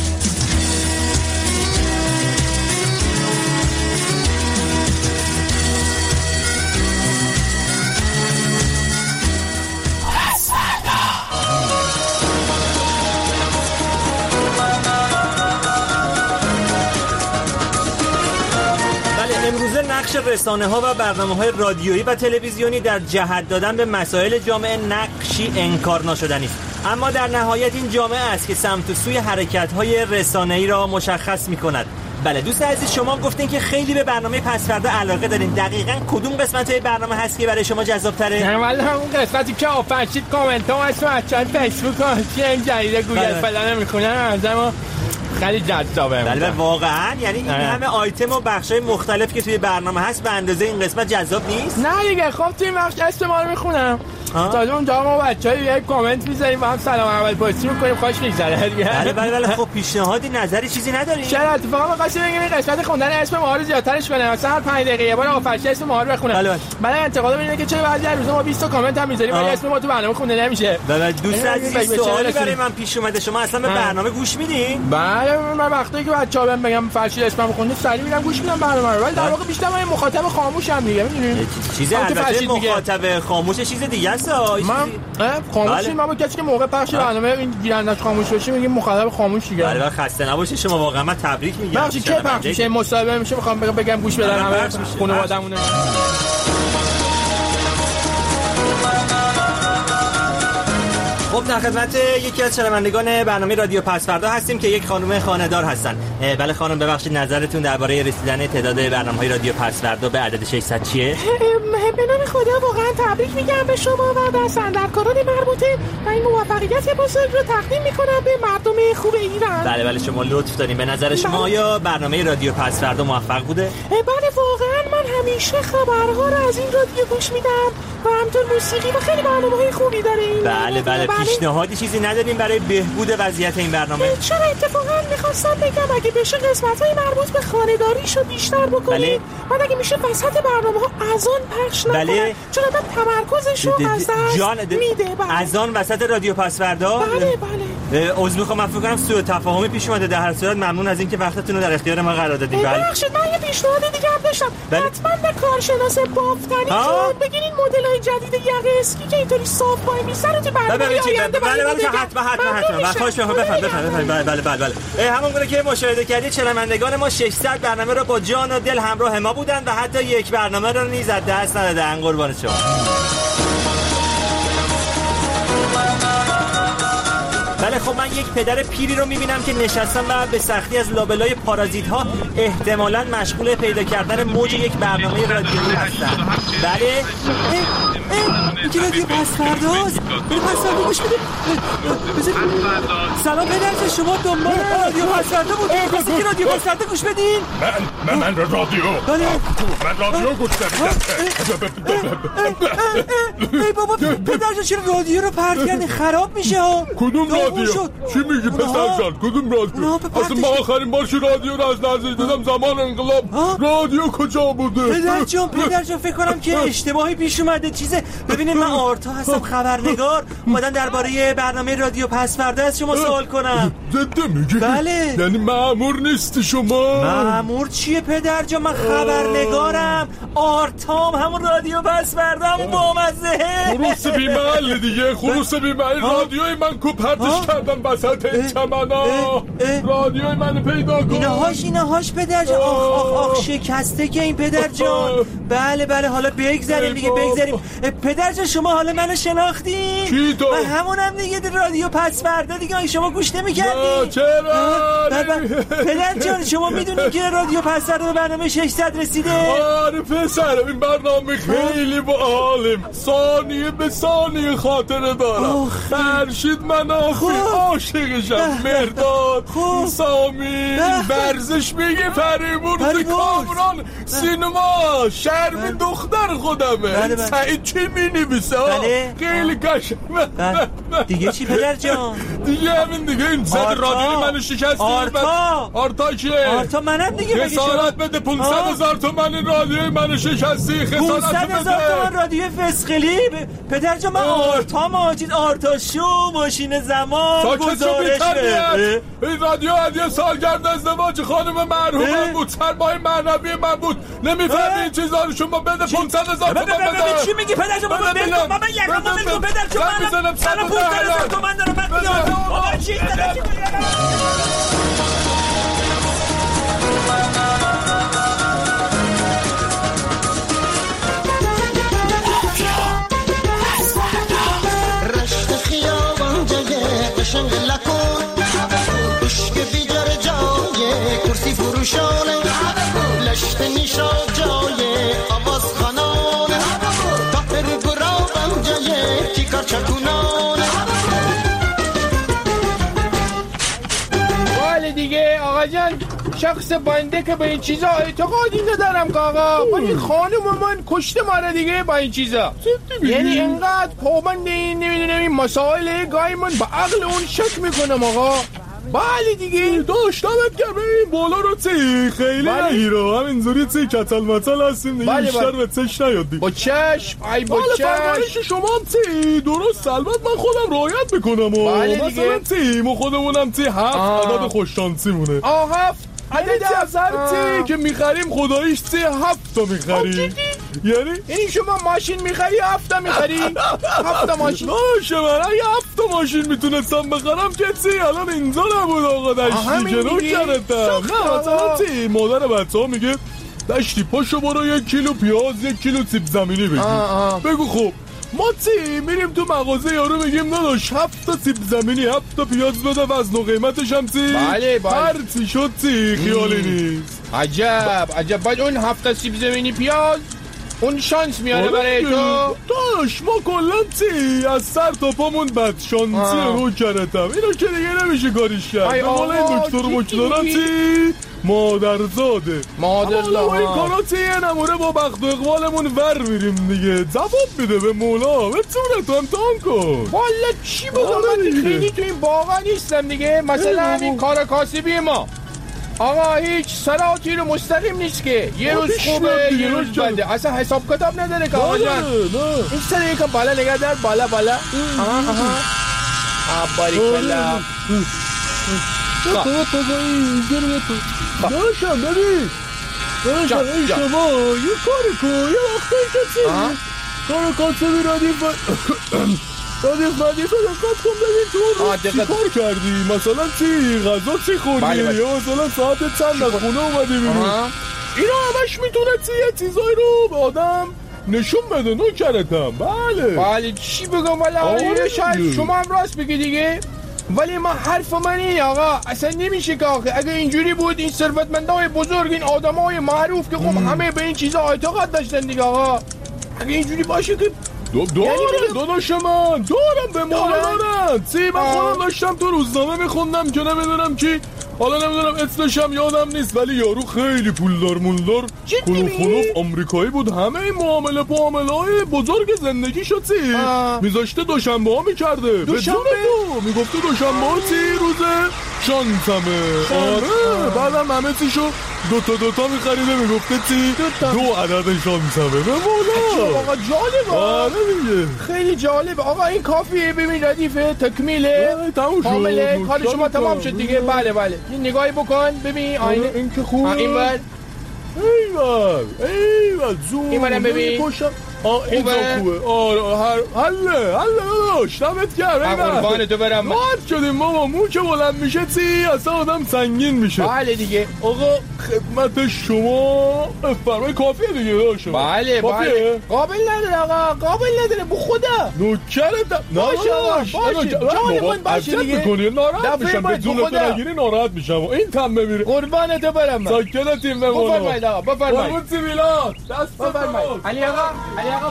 امروزه نقش رسانه ها و برنامه های رادیویی و تلویزیونی در جهت دادن به مسائل جامعه نقشی انکار ناشدنی است. اما در نهایت این جامعه است که سمت و سوی حرکت های رسانه‌ای را مشخص می کند. بله دوست عزیز، شما گفتین که خیلی به برنامه پس فردا علاقه دارین. دقیقاً کدوم قسمت های برنامه هست که برای شما جذاب تره؟ نه ولی همون قسمتی که آفرشید کامنت ها از بچه‌های فیسبوک ها که این جریده گوگل فلان میکنن از ما خیلی جذابه. بله واقعا یعنی این همه آیتم و بخشای مختلف که توی برنامه هست به اندازه این قسمت جذاب نیست؟ نه دیگه خب توی این بخش اسم ما رو میخونم تازه اونجا ما بچه‌ها یه کامنت میذاریم و هم سلام اول پستی میکنیم خوش میگذره دیگه. بله بله بله. خب پیشنهادی نظری چیزی نداری؟ چرا اتفاقا می‌خواستم بگم این قسمت خوندن اسم ما رو زیادترش کنم، مثلا هر پنج دقیقه یه بار آفرش اسم ما رو بخونم. بله بله انتقادم اینه که چرا بعضی روزا ما بیست تا کامنت هم میذاریم ولی اسم ما تو برنامه خونده نمیشه. بله دوست عزیز سوالی برای من پیش اومده، شما اصلا به برنامه گوش میدین؟ بله من وقتی که بچه‌ها بهم بگم فرشید اسمم خونده سریع میرم گوش میدم برنامه رو، ولی در واقع بیشتر من مخاطب خاموشم دیگه میدونید. چیزی البته مخاطب خاموش چیز دیگه است. من خاموشی ما با کسی که موقع پخش برنامه این گیرندش خاموش بشه میگیم مخاطب خاموش دیگه. بله خسته نباشید شما، واقعا من تبریک میگم. بخشی که پخش میشه مصاحبه میشه میخوام بگم گوش بدن همه خانواده‌مونه. خب در خدمت یکی از شنوندگان برنامه رادیو پس فردا هستیم که یک خانم خانه‌دار هستن. بله خانم، ببخشید نظرتون درباره رسیدن تعداد برنامه‌های رادیو پس فردا به عدد ششصد چیه؟ به نام خدا واقعا تبریک میگم به شما و در سندرکاران مربوطه و این موفقیت بزرگ رو تقدیم میکنم به مردم خوب ایران. بله بله شما لطف دارین. به نظر شما آیا برنامه رادیو پس فردا موفق بوده؟ بله واقعا من همیشه خبرها رو از این رادیو گوش میدم و همطور موسیقی و خیلی برنامه‌های خوبی داره این. بله بله, بله. پیشنهادی چیزی نداریم برای بهبود وضعیت این برنامه؟ چرا اتفاقا میخواستم بگم اگه بشه قسمت‌های مربوط به خانه‌داریشو بیشتر بکنید. بله. بعد اگه میشه وسط برنامه‌ها اذان پخش نکنه. بله. چون آدم تمرکزش رو از دست میده. اذان وسط رادیو پس فردا؟ بله بله. عذر میخوام، من فکر کنم سوء تفاهمی پیش اومده. در هر صورت ممنون از اینکه وقتتون رو در اختیار ما قرار دادید. بله. ببخشید من یه پیشنهاد دیگه هم داشتم. بله. حتما به کارشناس بافتنی که بگین مدل‌های جدید یقه اسکی که اینطوری صاف پای میسن رو تو برنامه آینده. بله بله حتما حتما حتما. خواهش می‌کنم بفرمایید بفرمایید. بله بله بله بله. همون گونه که مشاهده کردید شنوندگان ما ششصد برنامه رو با جان و دل همراه ما بودن و حتی یک برنامه رو نیز از دست ندادن. قربان شما. بله خب من یک پدر پیری رو میبینم که نشستم و به سختی از لابلای پارازیت ها احتمالاً مشغول پیدا کردن موج یک برنامه رادیویی هستن. بله اینکه رادیو پس فرداست. برای پس فردا گوش بدید. سلام پدر، شما دنبال رادیو پس فردا بود؟ خواستی که رادیو پس فردا گوش بدین؟ من من رادیو بله من رادیو گوش بدم. ای بابا پدر چرا رادیو رو پرت کردی؟ خراب میشه ها. کدوم رادیو؟ چی میگی پسر جان؟ کدوم رادیو؟ اصلا من آخرین بار که رادیو رو از نزدیک دیدم زمان انقلاب. رادیو کجا بوده؟ پدر جان پدر جان فکر کنم که اشتباهی پیش اومده. چیزه ببینید من آرتا هستم، خبرنگار. اومدم درباره برنامه رادیو پس فردا از شما سوال کنم. جدی میگی؟ بله. یعنی مأمور نیستی شما؟ مأمور چیه پدر جان؟ من خبرنگارم. آرتام همون رادیو پس فردا همون بامزه. خروس بی محل دیگه. خروس بی محل. رادیوی من کو پرتش کردم وسط این چمنا. رادیوی منو پیدا کن. اینهاش اینهاش پدر جان. آخ آخ آخ شکسته که این پدر جان. بله بله حالا بگذاریم دیگه بگذاریم. پدر جان شما حالا منو شناختین؟ کی تو؟ من همونم دیگه رادیو پس فردا دیگه. شما گوش نمی‌کردین؟ چرا؟ پدر جان شما میدونین که رادیو پس فردا به برنامه ششصد رسیده؟ آره پسر این برنامه خیلی باحالم. ثانیه به ثانیه خاطره دارم. فرشید منافی عاشقشم. مرداد سامی ورزش میگه فریبرز کامران سینما شرم دختر خودمه. سعید چی مینویسه؟ خیلی قشنگ. دیگه چی پدر جان؟ دیگه همین دیگه. این زد رادیوی منو شکستی. آرتا آرتا کیه؟ آرتا منم دیگه. خسارت بده. پونصد هزار تومن رادیوی منو شکستی. خسارت بده. پونصد هزار تومن رادیو فسقلی. پدر جان من آرتا ماجید آرتا شو ماشین زمان گزارش بده. این رادیو هدیه سالگرد ازدواج خانم مرحوم بود. سرمایه معنوی من بود. نمیفهمی این چیزا رو شما بده. پونصد هزار تومن بده. چی میگی پدر جان؟ بابا بگو من یکم بگو پدر جان. من میزنم صد هزار تومن دارم. من میام بابا چی داره؟ رشت خیابان جگه قشنگ لکن اشک بیجر جای کرسی فروشانه لشت نیشا جای آواز خانانه تاپر گرابم جای تیکار چکونانه. والا دیگه آقا جان شخص بنده که به این چیزا اعتقادی ندارم که آقا. ولی خانم من کشته ماره دیگه با این چیزا. یعنی انقدر پابند این نمیدونم این مسائل گاهی من با عقل اون شک میکنم آقا. بله دیگه داشتمت که این بالا رو چی خیلی نگیرو همینجوری چی کتل متل هستیم دیگه. بیشتر به چش نیادی با چشم. ای با چشم. حالا فرمایش شما هم چی درست البته من خودم رعایت میکنم و مثلا چی ما خودمونم چی هفت عدد خوششانسی مونه. آه هفت عدد هزار که میخریم خداییش چی هفت تا میخریم. یعنی این شما ماشین میخری هفت تا میخری؟ هفت تا ماشین باشه من اگه هفت تا ماشین میتونستم بخرم که چی الان اینجا نبود آقا. دشتی که رو کردم. نه مثلا چی مادر بچه ها میگه دشتی پاشو برو یک کیلو پیاز یک کیلو سیب زمینی بگی. بگو خب ما چی میریم تو مغازه یارو میگیم داداش هفت تا سیب زمینی هفت تا پیاز بده وزن و قیمتش هم چی؟ بله بله هر چی شد چی خیالی نیست. عجب عجب. بعد اون هفت تا سیب زمینی پیاز اون شانس میاره برای تو؟ داش ما کلن چی از سر تا پامون بد شانسی رو کردم اینو که دیگه نمیشه کاریش کرد. مال این دکتر مکدارم چی؟ مادرزاده مادرزاده این کارا چی یه نموره با بخت و اقبالمون ور میریم دیگه. جواب میده به مولا به صورت امتحان کن. والا چی بگم من خیلی تو این باقا نیستم دیگه. مثلا همین کار کاسبی ما آقا هیچ سراتی رو مستقیم نیست که یه روز خوبه یه روز بده. اصلا حساب کتاب نداره که آقا جان. این سر یکم بالا نگه در بالا بالا. آها آها باریکلا. تو تو تو اینجوری تو داشتم ببین داشتم این شما یه کاری کن یه وقتی کسی کار کاسبی ردیف ردیف ردیف دقت کن ببین تو چی کار کردی مثلا چی غذا چی خوردی یا مثلا ساعت چند از خونه اومدی بیرون. اینا همش میتونه چی یه چیزایی رو به آدم نشون بده. نو کردم بله بله چی بگم ولی آقا شاید شما هم راست بگی دیگه ولی ما حرف من این آقا اصلا نمیشه که آقا اگه اینجوری بود این ثروتمندای بزرگ این آدمای معروف که خب همه به این چیزا اعتقاد داشتن دیگه آقا اگه اینجوری باشه که دو دارم داداش من دارم به مولا دارم چی من خودم داشتم تو روزنامه میخوندم که نمیدونم کی حالا نمیدونم اسمش هم یادم نیست ولی یارو خیلی پولدار مولدار کلوف خلوف آمریکایی بود. همه این معامله معامله های بزرگ زندگی شد چی میذاشته دوشنبه ها میکرده دوشنبه تو میگفته دوشنبه ها چی روزه شانسمه. آره بعدم همه چیشو دوتا دوتا میخریده میگفته چی دو عدد شانسمه به مولا. آقا جالبه. آره دیگه خیلی جالبه آقا. این کافیه ببین ردیفه تکمیله کامله کار شما تمام شد دیگه. بله بله این نگاهی بکن ببین آینه این که خوبه این بر ایوال ایوال زوم این برم ببین آه این خوبه. آره هر حله حله داشت دمت کرد. قربان تو برم مات شدیم ماما مو که بلند میشه چی اصلا آدم سنگین میشه. بله دیگه آقا خدمت شما فرمای کافیه دیگه داشت. بله بله قابل نداره آقا قابل نداره بو خدا نوکرتم. باشه باشه جانمون باشه دیگه میکنی ناراحت میشم به جونتو نگیری ناراحت میشم این تم بمیره. قربان تو برم ساکتیم به مولا. بفرمایید آقا بفرمایید قربون سیبیلات دست بفرمایید علی آقا علی آقا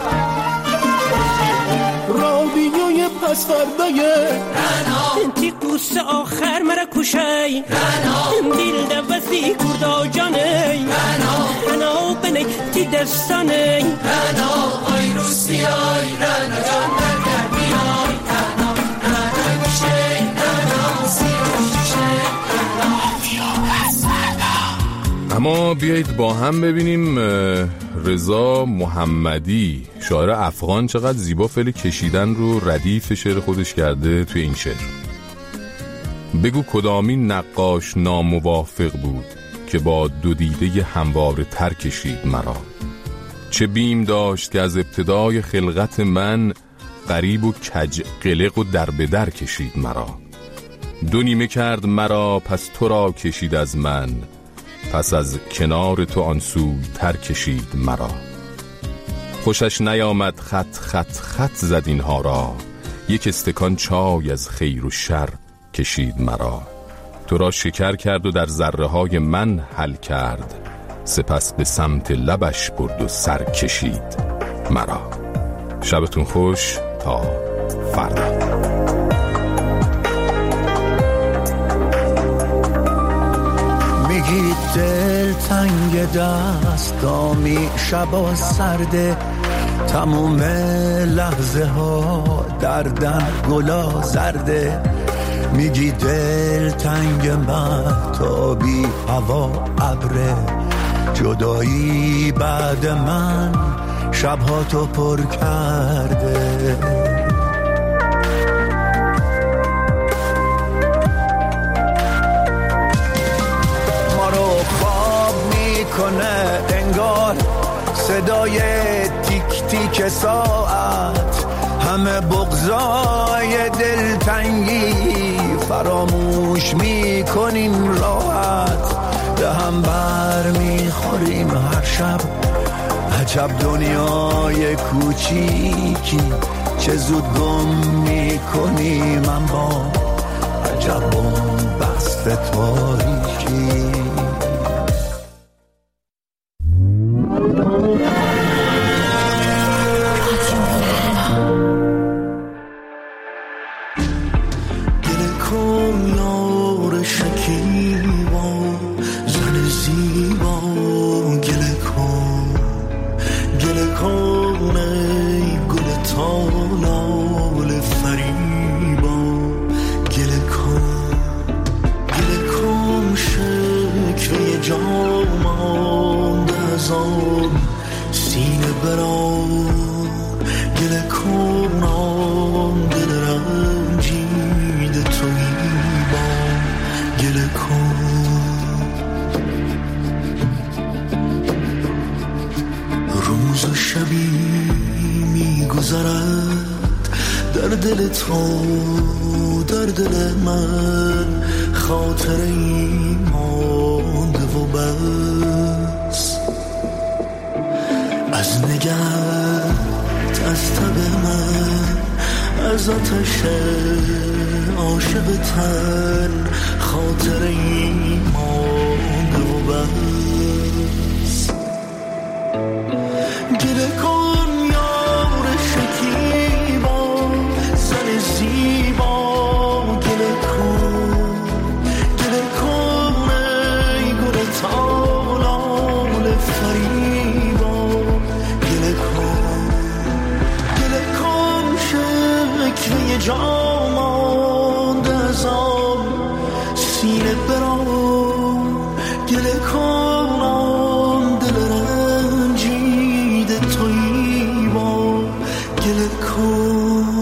رادیوی پس فردای انتی قوس آخر مرا کشای دل دوزی کردا جانی رنا بنی تی دستانی رنا آی روسیای رنا جان نگردیای رنا رنا کشی رنا سیروشی رادیو پس فردا. اما بیایید با هم ببینیم رضا محمدی شاعر افغان چقدر زیبا فعل کشیدن رو ردیف شعر خودش کرده توی این شعر. بگو کدامین نقاش ناموافق بود که با دو دیده همواره تر کشید مرا. چه بیم داشت که از ابتدای خلقت من غریب و کج قلق و در به در کشید مرا. دو نیمه کرد مرا پس تو را کشید از من پس از کنار تو آن سوی تر کشید مرا. خوشش نیامد خط خط خط زد اینها را یک استکان چای از خیر و شر کشید مرا. تو را شکر کرد و در ذره های من حل کرد سپس به سمت لبش برد و سر کشید مرا. شبتون خوش تا فردا. میگی دل تنگ دستامی شبا سرده تموم لحظه ها دردن گلا زرده. میگی دل تنگ مهتابی هوا ابره جدایی بعد من شبها تو پر کرده. کنه انگار صدای تیک تیک ساعت همه بغضای دلتنگی فراموش میکنیم راحت به هم بر میخوریم هر شب عجب دنیای کوچیکی چه زود گم میکنی من با عجب بست تاریکی. روز و شبی میگذرد در دل تو، در دل من خاطری مانده و بس. از نگهت، از تب من، از آتش عاشق تن خاطری مانده و بس. گله کن یار شکیبا، زن زیبا، گله کن، گله کن ای گل تالال فریبا، گله کن، گله کن شکوه جا مانده از آن سینه بران، گله کن آن دل رنجیده تویی با، گله کن.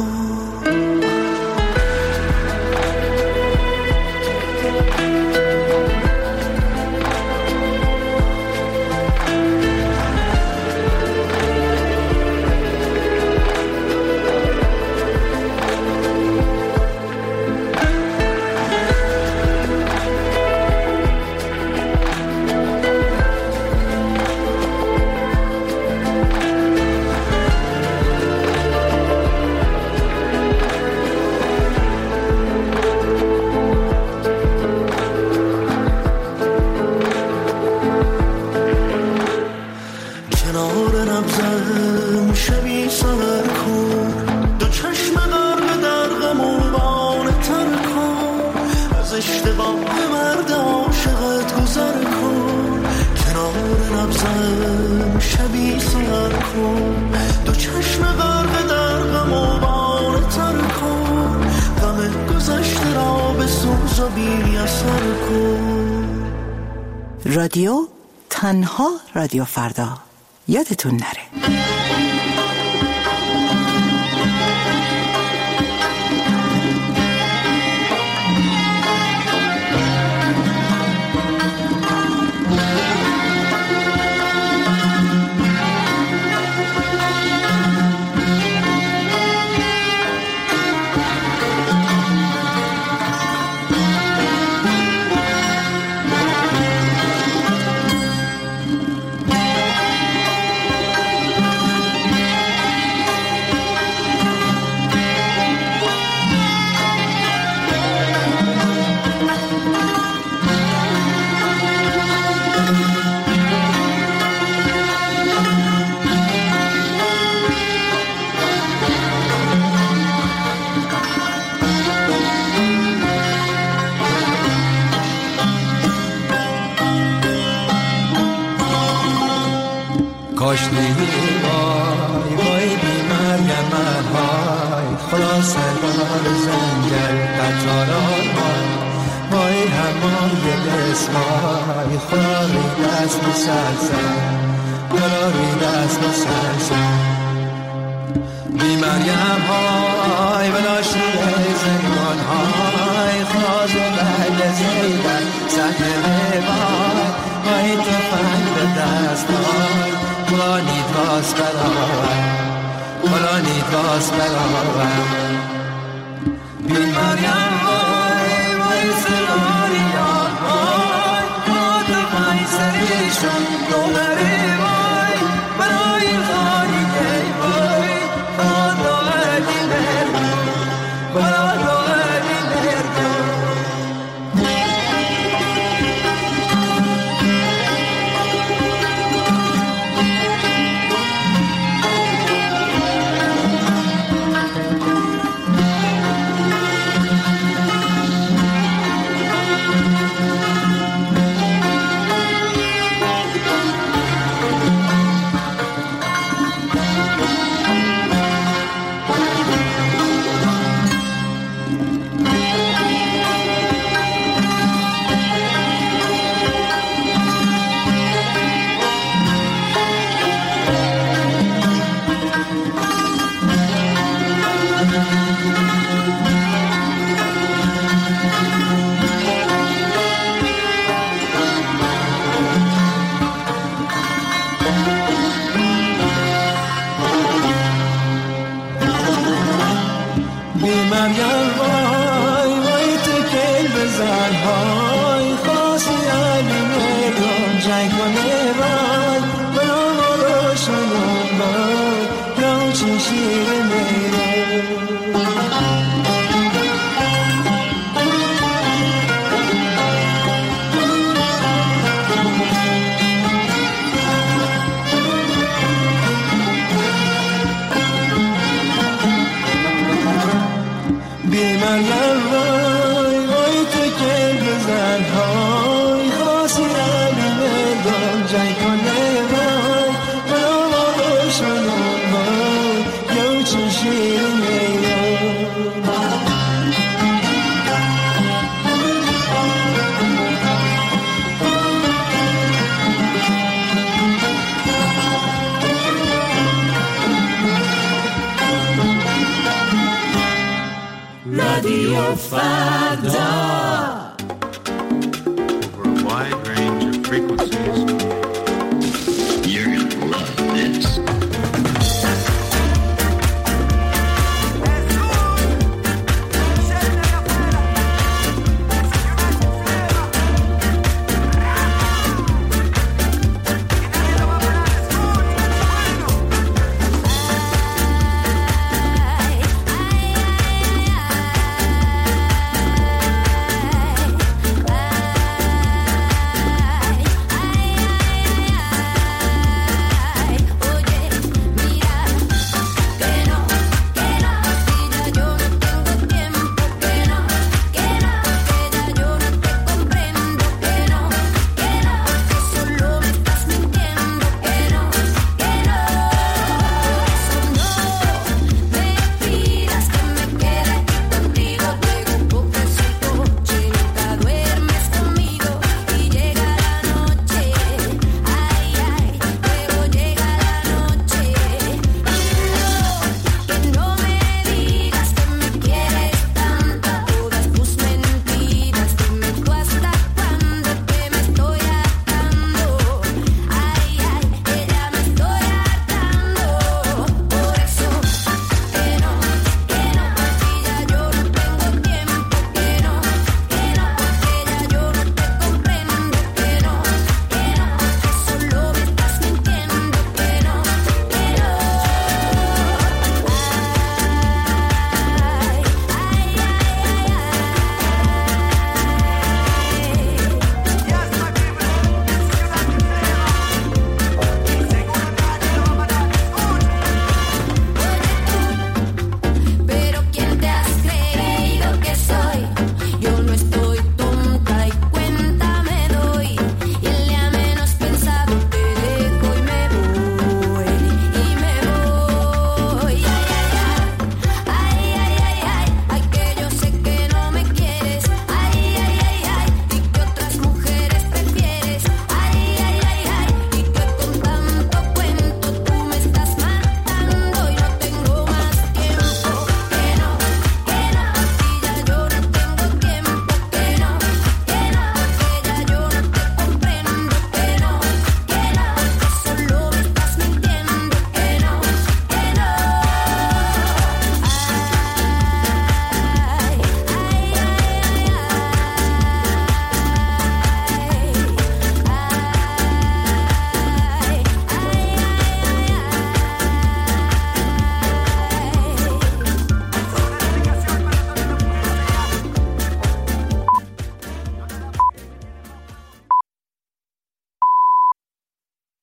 رادیو تنها رادیو فردا، یادتون نره. کاش نیمی وای وای بی مریم من های خلاص بار زنگل قطاران های وای همای بسمای خلاری دست مسلسل خلاری دست مسلسل بی مریم های بلاشی زنگان های خلاص بر زیدن سهنه وای وای تو فنگ به دست های خلانید واس برآور خلانید واس برآور بی مریم وای وای سلاریان وای ماد وای سریشان دولری وای برای وای منو روشنم وای یا چه شیر میره بیماریم وای وای تو که بزن های خاصی علیمه دان جای کنه وای منو روشنم وای یا چه شیر میره رادیو فردا